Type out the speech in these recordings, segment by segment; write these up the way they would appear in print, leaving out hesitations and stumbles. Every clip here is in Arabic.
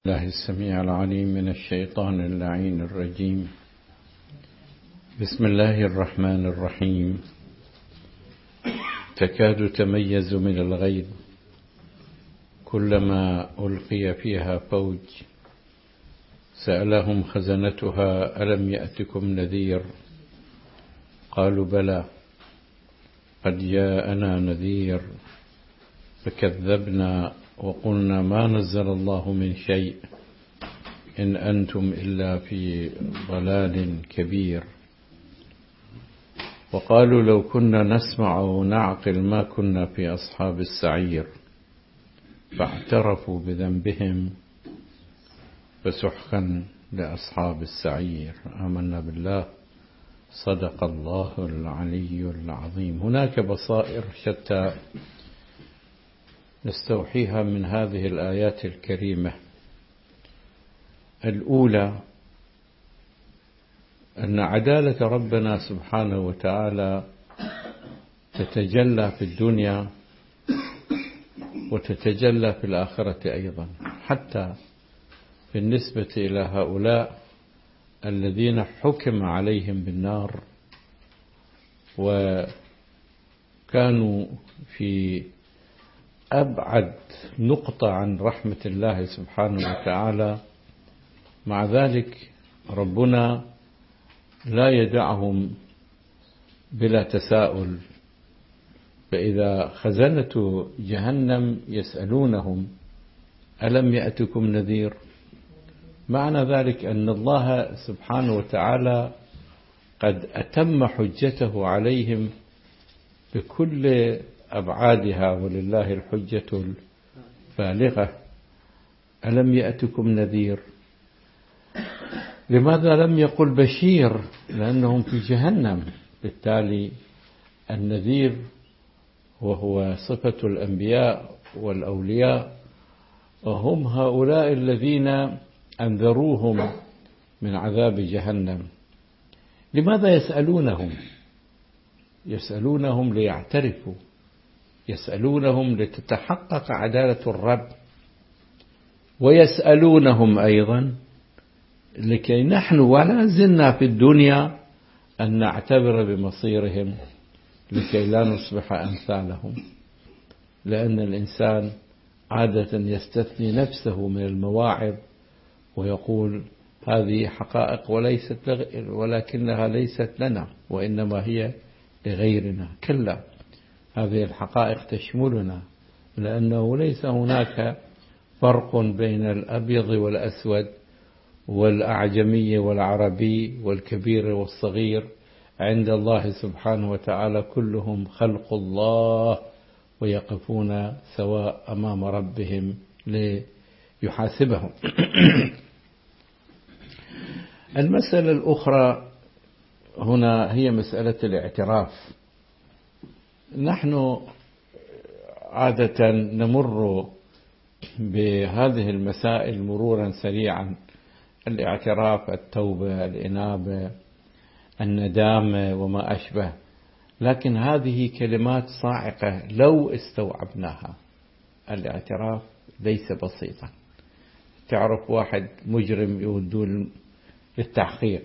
الله السميع العليم من الشيطان اللعين الرجيم. بسم الله الرحمن الرحيم. تكاد تميز من الغيظ كلما ألقي فيها فوج سألهم خزنتها ألم يأتكم نذير قالوا بلى قد جاءنا نذير فكذبنا وقلنا ما نزل الله من شيء إن أنتم إلا في ضلال كبير. وقالوا لو كنا نسمع أو نعقل ما كنا في أصحاب السعير فاعترفوا بذنبهم فسحقا لأصحاب السعير. آمنا بالله. صدق الله العلي العظيم. هناك بصائر شتى نستوحيها من هذه الآيات الكريمة. الأولى أن عدالة ربنا سبحانه وتعالى تتجلى في الدنيا وتتجلى في الآخرة أيضا، حتى بالنسبة إلى هؤلاء الذين حكم عليهم بالنار وكانوا في أبعد نقطة عن رحمة الله سبحانه وتعالى، مع ذلك ربنا لا يدعهم بلا تساؤل. فإذا خزنة جهنم يسألونهم ألم يأتكم نذير، معنى ذلك أن الله سبحانه وتعالى قد أتم حجته عليهم بكل أبعادها، ولله الحجة البالغة. ألم يأتكم نذير، لماذا لم يقل بشير؟ لأنهم في جهنم، بالتالي النذير وهو صفة الأنبياء والأولياء، وهم هؤلاء الذين أنذروهم من عذاب جهنم. لماذا يسألونهم؟ يسألونهم ليعترفوا، يسألونهم لتتحقق عدالة الرب، ويسألونهم أيضا لكي نحن ولا زلنا في الدنيا أن نعتبر بمصيرهم لكي لا نصبح أمثالهم. لأن الإنسان عادة يستثني نفسه من المواعظ ويقول هذه حقائق ولكنها ليست لنا وإنما هي لغيرنا. كلا، هذه الحقائق تشملنا، لأنه ليس هناك فرق بين الأبيض والأسود والأعجمي والعربي والكبير والصغير. عند الله سبحانه وتعالى كلهم خلق الله ويقفون سواء أمام ربهم ليحاسبهم. المسألة الأخرى هنا هي مسألة الاعتراف. نحن عادة نمر بهذه المسائل مرورا سريعا: الاعتراف، التوبة، الإنابة، الندامة وما أشبه، لكن هذه كلمات صاعقة لو استوعبناها. الاعتراف ليس بسيطا. تعرف واحد مجرم يودوه للتحقيق،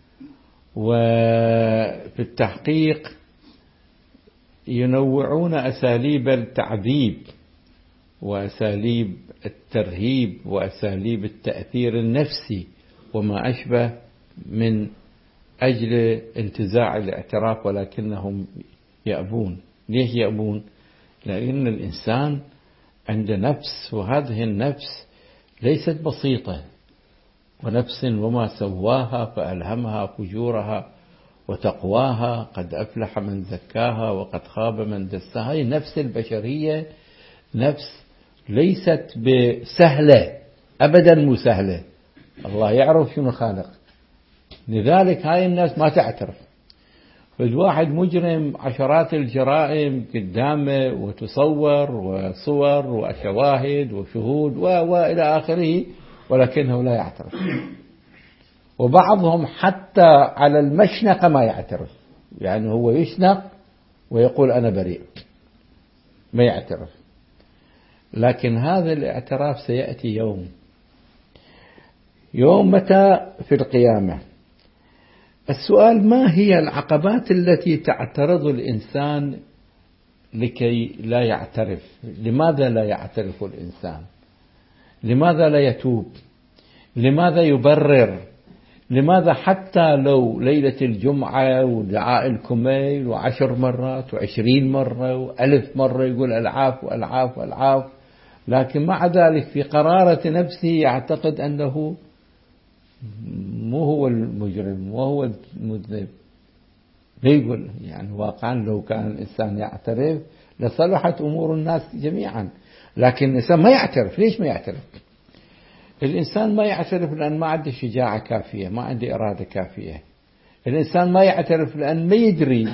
وفي التحقيق ينوعون أساليب التعذيب وأساليب الترهيب وأساليب التأثير النفسي وما أشبه من أجل انتزاع الاعتراف، ولكنهم يأبون. ليش يأبون؟ لأن الإنسان عنده نفس، وهذه النفس ليست بسيطة، ونفس وما سواها فألهمها فجورها وتقواها، قد أفلح من زكاها وقد خاب من دساها. هذه النفس البشرية نفس ليست بسهلة أبدا، مو سهلة. الله يعرف شنو خالق، لذلك هاي الناس ما تعترف. فالواحد مجرم عشرات الجرائم قدامه وتصور وصور وشواهد وشهود وإلى آخره، ولكنه لا يعترف. وبعضهم حتى على المشنقة ما يعترف، يعني هو يشنق ويقول أنا بريء، ما يعترف. لكن هذا الاعتراف سيأتي يوم يوم متى في القيامة. السؤال: ما هي العقبات التي تعترض الإنسان لكي لا يعترف؟ لماذا لا يعترف الإنسان؟ لماذا لا يتوب؟ لماذا يبرر؟ لماذا حتى لو ليلة الجمعة ودعاء الكميل 10 مرات و20 مرة و1000 مرة يقول ألعاف وألعاف وألعاف، لكن مع ذلك في قرارة نفسه يعتقد أنه مو هو المجرم وهو المذنب. يقول يعني واقعا لو كان الإنسان يعترف لصلحت أمور الناس جميعا، لكن الإنسان ما يعترف. ليش ما يعترف؟ الإنسان ما يعترف لأن ما عنده شجاعة كافية، ما عنده إرادة كافية. الإنسان ما يعترف لأن ما يدري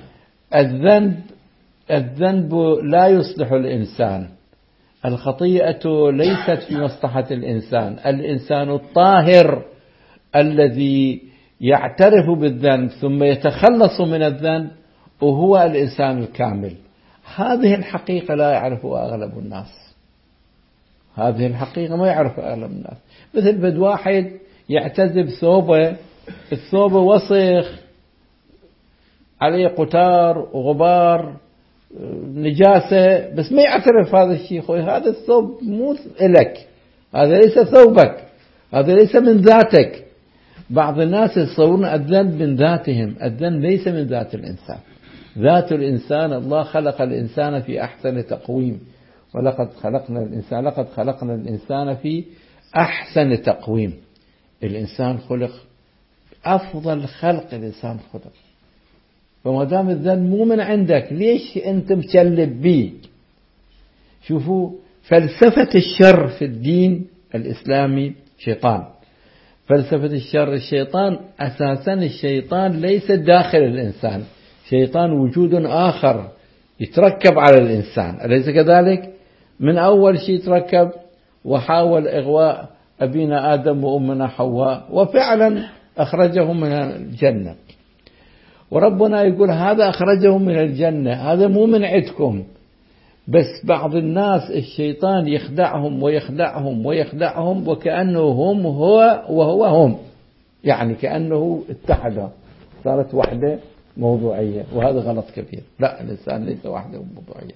الذنب لا يصلح الإنسان، الخطيئة ليست في مصلحة الإنسان. الإنسان الطاهر الذي يعترف بالذنب ثم يتخلص من الذنب وهو الإنسان الكامل. هذه الحقيقة لا يعرفها أغلب الناس. هذه الحقيقة ما يعرفها أغلب الناس. مثل بد واحد يعتذب ثوبه، الثوب وسخ عليه قتار وغبار نجاسة، بس ما يعترف هذا الشيء. خوي هذا الثوب مو إلك، هذا ليس ثوبك، هذا ليس من ذاتك. بعض الناس يتصورون الذنب من ذاتهم، الذنب ليس من ذات الإنسان. ذات الإنسان الله خلق الإنسان في أحسن تقويم، ولقد خلقنا الإنسان في أحسن تقويم. الإنسان خلق أفضل خلق، الإنسان خلق. فما دام الذنب مو من عندك، ليش أنت مشلب بيه؟ شوفوا فلسفة الشر في الدين الإسلامي شيطان. فلسفة الشر الشيطان أساسا الشيطان ليس داخل الإنسان، شيطان وجود آخر يتركب على الإنسان، أليس كذلك؟ من أول شيء تركب وحاول إغواء أبينا آدم وأمنا حواء، وفعلا أخرجهم من الجنة. وربنا يقول هذا أخرجهم من الجنة، هذا مو من عندكم. بس بعض الناس الشيطان يخدعهم ويخدعهم ويخدعهم وكأنه هم هو وهو هم، يعني كأنه اتحد، صارت وحدة موضوعية، وهذا غلط كبير. لا، الإنسان ليس وحده موضوعية،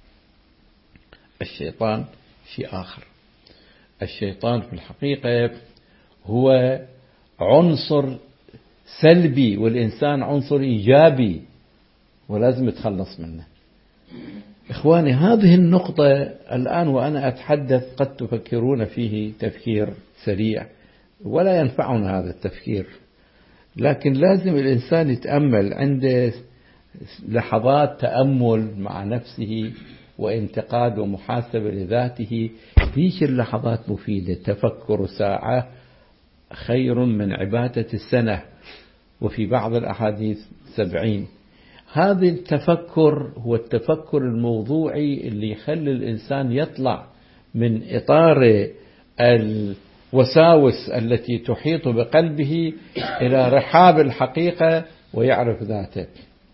الشيطان شيء آخر. الشيطان في الحقيقة هو عنصر سلبي، والإنسان عنصر إيجابي ولازم يتخلص منه. إخواني، هذه النقطة الآن وأنا أتحدث قد تفكرون فيه تفكير سريع ولا ينفعنا هذا التفكير، لكن لازم الإنسان يتأمل، عنده لحظات تأمل مع نفسه وانتقاد ومحاسبة لذاته. هيش اللحظات مفيدة. تفكر ساعة خير من عبادة السنة، وفي بعض الأحاديث 70. هذا التفكر هو التفكر الموضوعي اللي يخلي الإنسان يطلع من إطار الوساوس التي تحيط بقلبه إلى رحاب الحقيقة ويعرف ذاته.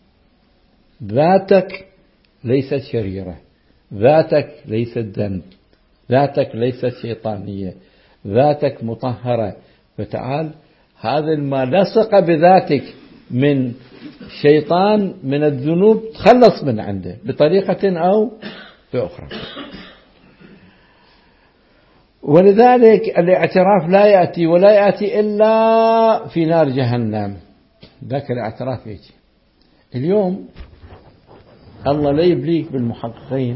ذاتك ليست شريرة، ذاتك ليست ذنب، ذاتك ليست شيطانية، ذاتك مطهرة. فتعال، هذا ما لصق بذاتك من شيطان من الذنوب تخلص من عنده بطريقة أو بأخرى. ولذلك الاعتراف لا يأتي ولا يأتي إلا في نار جهنم. ذاك الاعتراف يجي اليوم. الله لا يبليك بالمحققين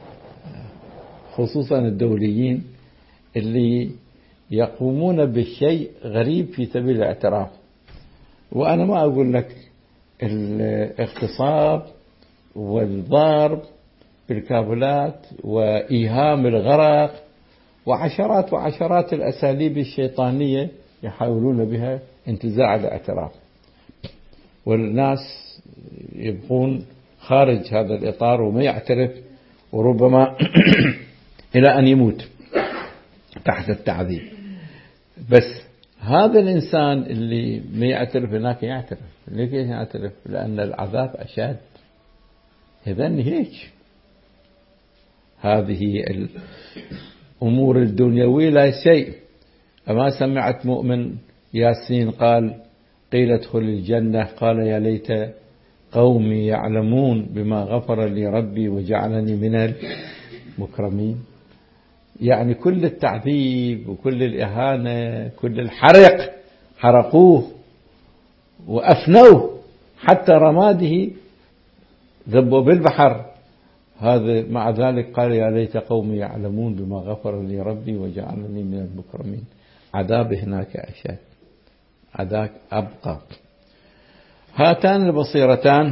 خصوصا الدوليين اللي يقومون بالشيء غريب في سبيل الاعتراف. وأنا ما أقول لك الاغتصاب والضرب بالكابلات وإيهام الغرق وعشرات الأساليب الشيطانية يحاولون بها انتزاع الاعتراف، والناس يبقون خارج هذا الإطار وما يعترف، وربما إلى أن يموت تحت التعذيب. بس هذا الإنسان اللي ما يعترف هناك يعترف. ليش يعترف؟ لأن العذاب أشد. إذن هيك هذه الأمور الدنيوية لا شيء أما سمعت مؤمن ياسين قال قيل ادخل الجنة قال يا ليت قومي يعلمون بما غفر لي ربي وجعلني من المكرمين. يعني كل التعذيب وكل الإهانة كل الحرق حرقوه وأفنوه حتى رماده ذبوا بالبحر. هذا مع ذلك قال يا ليت قومي يعلمون بما غفر لي ربي وجعلني من المكرمين. عذاب هناك أشد، عذاب أبقى. هاتان البصيرتان.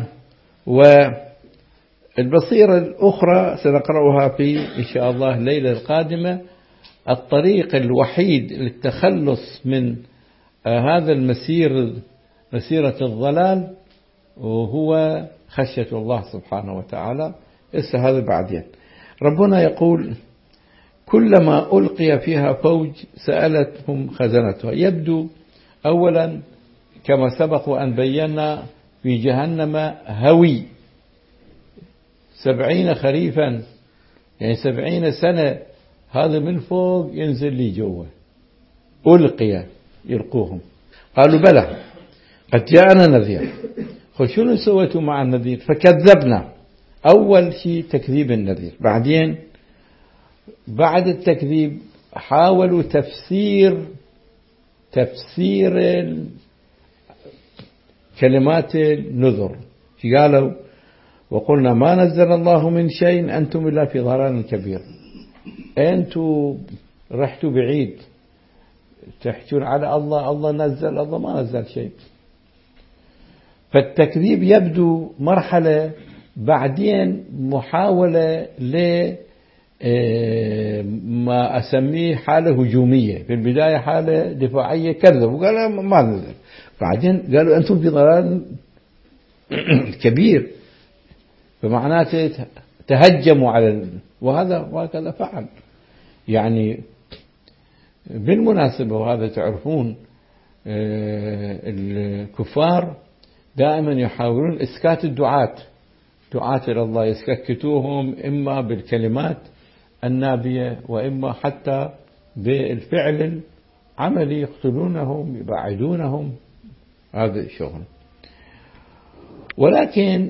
والبصيرة الأخرى سنقرأها في إن شاء الله الليلة القادمة. الطريق الوحيد للتخلص من هذا مسيرة الضلال وهو خشية الله سبحانه وتعالى. هذا بعدين. ربنا يقول كلما ألقي فيها فوج سألتهم خزنتها. يبدو أولا كما سبق أن بينا في جهنم هوي 70 خريفا، يعني 70 سنة، هذا من فوق ينزل لي جوه. ألقي يلقوهم. قالوا بلى قد جاءنا نذير. شنو سويتوا مع النذير؟ فكذبنا. أول شيء تكذيب النذير. بعدين بعد التكذيب حاولوا تفسير كلمات النذر. قالوا وقلنا ما نزل الله من شيء أنتم إلا في ضلال كبير. أنتم رحتوا بعيد تحجون على الله نزل، الله ما نزل شيء. فالتكذيب يبدو مرحلة، بعدين محاولة ما أسميه حالة هجومية. في البداية حالة دفاعية، كذبوا وقالوا ما نزل. بعدين قالوا أنتم في ضلال كبير، فمعناته تهجموا على وهذا فعل. يعني بالمناسبة وهذا تعرفون الكفار دائما يحاولون إسكات دعاة إلى الله، يسكتوهم إما بالكلمات النابية وإما حتى بالفعل العملي، يقتلونهم يبعدونهم. هذا الشغل. ولكن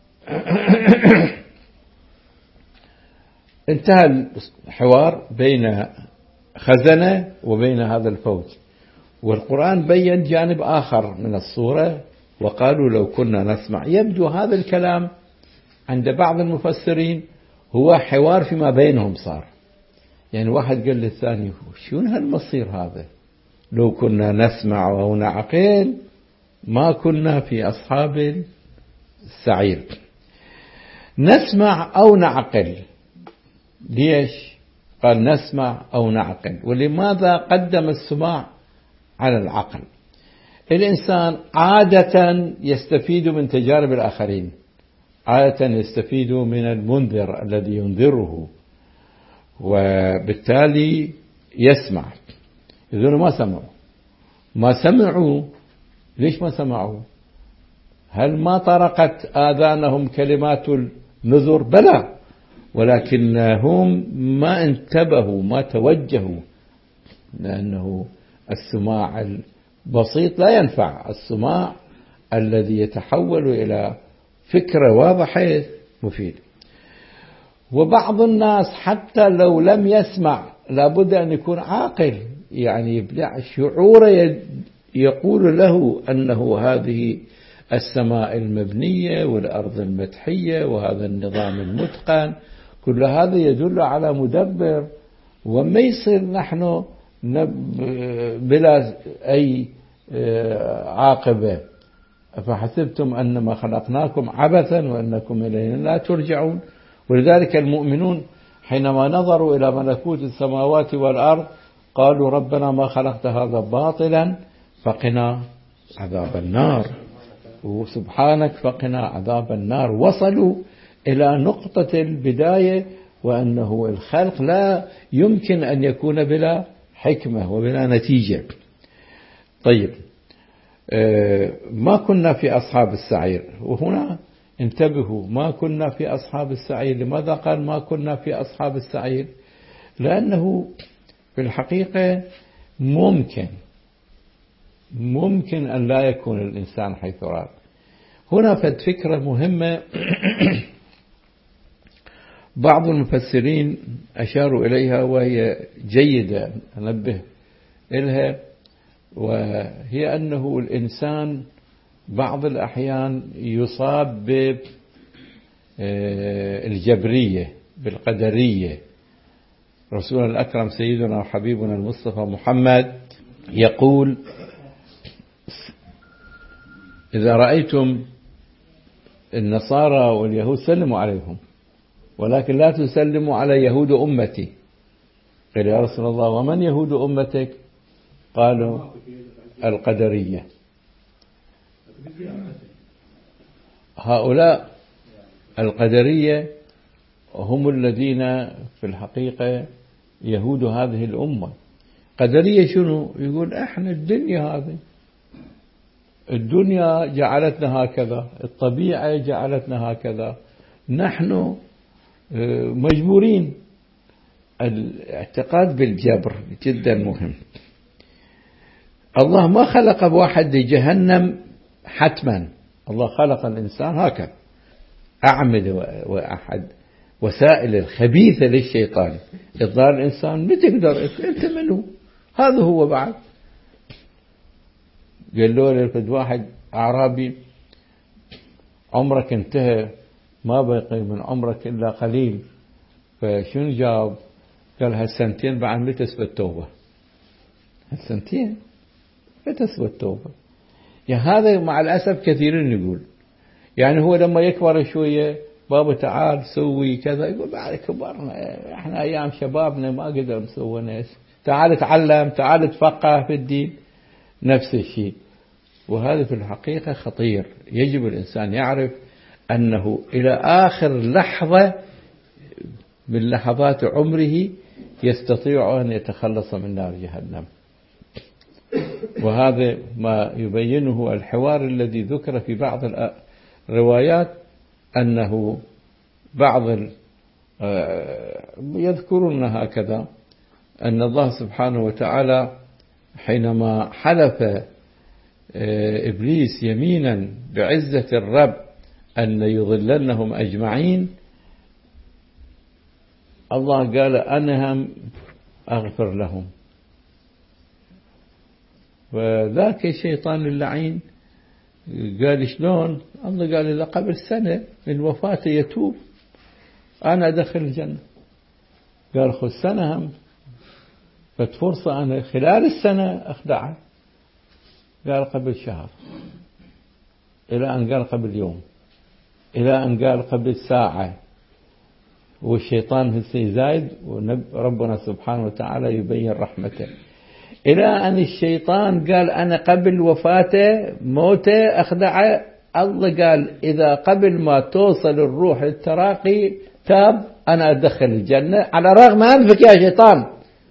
انتهى الحوار بين خزنة وبين هذا الفوج، والقرآن بيّن جانب آخر من الصورة وقالوا لو كنا نسمع. يبدو هذا الكلام عند بعض المفسرين هو حوار فيما بينهم صار. يعني واحد قال للثاني شون هالمصير هذا؟ لو كنا نسمع أو نعقل ما كنا في أصحاب السعير. نسمع أو نعقل. ليش قال نسمع أو نعقل؟ ولماذا قدم السماع على العقل؟ الإنسان عادة يستفيد من تجارب الآخرين، عادة يستفيد من المنذر الذي ينذره، وبالتالي يسمع. يقولون ما سمعوا. ليش ما سمعوا؟ هل ما طرقت آذانهم كلمات النذر؟ بلى، ولكنهم ما انتبهوا ما توجهوا، لأنه السماع البسيط لا ينفع. السماع الذي يتحول إلى فكرة واضحة مفيد. وبعض الناس حتى لو لم يسمع لابد أن يكون عاقل، يعني يبدع شعوره يقول له أنه هذه السماء المبنية والأرض المدحية وهذا النظام المتقن، كل هذا يدل على مدبر. وما يصير نحن بلا أي عاقبة. فحسبتم أنما خلقناكم عبثا وأنكم إلينا لا ترجعون. ولذلك المؤمنون حينما نظروا إلى ملكوت السماوات والأرض قالوا ربنا ما خلقت هذا باطلا فقنا عذاب النار، وسبحانك فقنا عذاب النار. وصلوا إلى نقطة البداية، وأنه الخلق لا يمكن أن يكون بلا حكمة وبلا نتيجة. طيب، ما كنا في أصحاب السعير. وهنا انتبهوا، ما كنا في أصحاب السعير. لماذا قال ما كنا في أصحاب السعير؟ لأنه في الحقيقة ممكن أن لا يكون الإنسان حيث راد. هنا فكرة مهمة بعض المفسرين أشاروا إليها وهي جيدة أنبه إلها، وهي أنه الإنسان بعض الأحيان يصاب بالجبرية بالقدرية. رسولنا الأكرم سيدنا وحبيبنا المصطفى محمد يقول: إذا رأيتم النصارى واليهود سلموا عليهم، ولكن لا تسلموا على يهود أمتي. قال: يا رسول الله ومن يهود أمتك؟ قالوا: القدرية. هؤلاء القدرية هم الذين في الحقيقة يهود هذه الأمة. قدرية شنو؟ يقول: احنا الدنيا جعلتنا هكذا، الطبيعة جعلتنا هكذا، نحن مجبورين. الاعتقاد بالجبر جدا مهم. الله ما خلق بواحد لجهنم حتما، الله خلق الإنسان هكذا. أعمل وأحد وسائل الخبيثة للشيطان إضلال الإنسان، ما تقدر أنت منه، هذا هو. بعد قال له لقد واحد أعرابي: عمرك انتهى، ما بقي من عمرك إلا قليل. فشنو جاوب؟ قال: هالسنتين بعد ما تسوى التوبة. هالسنتين ما تسوى التوبة. يعني هذا مع الأسف كثيرين يقول، يعني هو لما يكبر شوية: بابا تعال سوي كذا. يقول: بعد كبرنا، احنا أيام شبابنا ما قدر نسوي ناس. تعال تعلم، تعال تفقه في الدين. نفس الشيء. وهذا في الحقيقة خطير. يجب الإنسان يعرف أنه إلى آخر لحظة من لحظات عمره يستطيع أن يتخلص من نار جهنم. وهذا ما يبينه الحوار الذي ذكر في بعض الروايات، أنه بعض يذكرون هكذا أن الله سبحانه وتعالى حينما حلف إبليس يمينا بعزة الرب أن يضلنهم أجمعين، الله قال: أنا هم أغفر لهم. وذاك الشيطان اللعين قال: شلون؟ الله قال: إذا قبل سنة من وفاته يتوب أنا أدخل الجنة. قال: خذ سنة هم، فتفرصة أنا خلال السنة أخدعه. قال: قبل شهر، إلى أن قال قبل يوم، إلى أن قال قبل ساعة. والشيطان في زايد، وربنا سبحانه وتعالى يبين رحمته، إلى أن الشيطان قال: أنا قبل وفاته موته أخدعه. الله قال: إذا قبل ما توصل الروح للتراقي تاب أنا أدخل الجنة على رغم أنفك يا شيطان.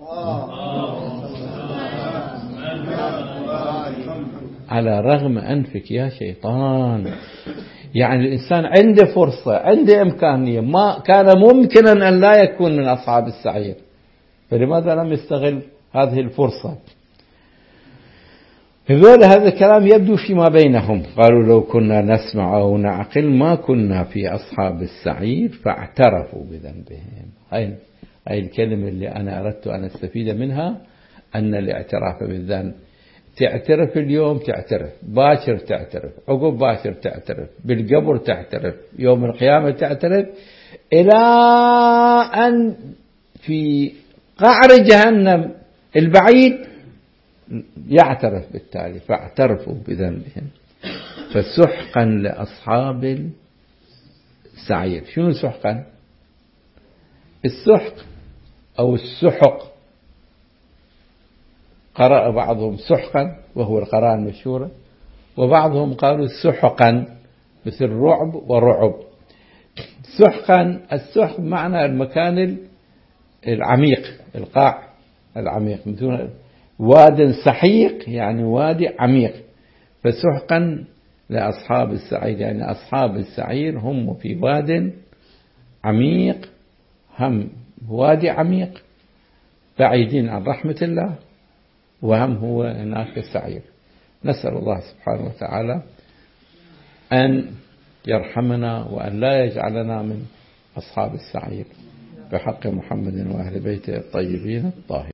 على رغم أنفك يا شيطان. يعني الإنسان عنده فرصة، عنده إمكانية، ما كان ممكنا أن لا يكون من أصحاب السعير، فلماذا لم يستغل هذه الفرصة؟ هذا الكلام يبدو فيما بينهم. قالوا: لو كنا نسمع أو نعقل ما كنا في أصحاب السعير، فاعترفوا بذنبهم. هاي الكلمة اللي أنا أردت أن أستفيد منها، أن الاعتراف بالذنب. تعترف اليوم، تعترف باكر، تعترف عقب باكر، تعترف بالقبر، تعترف يوم القيامة، تعترف إلى أن في قعر جهنم البعيد يعترف بالتالي. فاعترفوا بذنبهم. فسحقا لأصحاب السعير. شنو سحقا؟ السحق أو السحق، قرأ بعضهم سحقا وهو القراءة المشهورة، وبعضهم قالوا سحقا مثل رعب ورعب. سحقا، السحق معنى المكان العميق، القاع العميق، مثل واد سحيق يعني وادي عميق. فسحقا لأصحاب السعير، يعني أصحاب السعير هم في واد عميق، هم وادي عميق، بعيدين عن رحمة الله وهم هو هناك سعير. نسأل الله سبحانه وتعالى أن يرحمنا وأن لا يجعلنا من أصحاب السعير بحق محمد وأهل بيته الطيبين الطاهرين.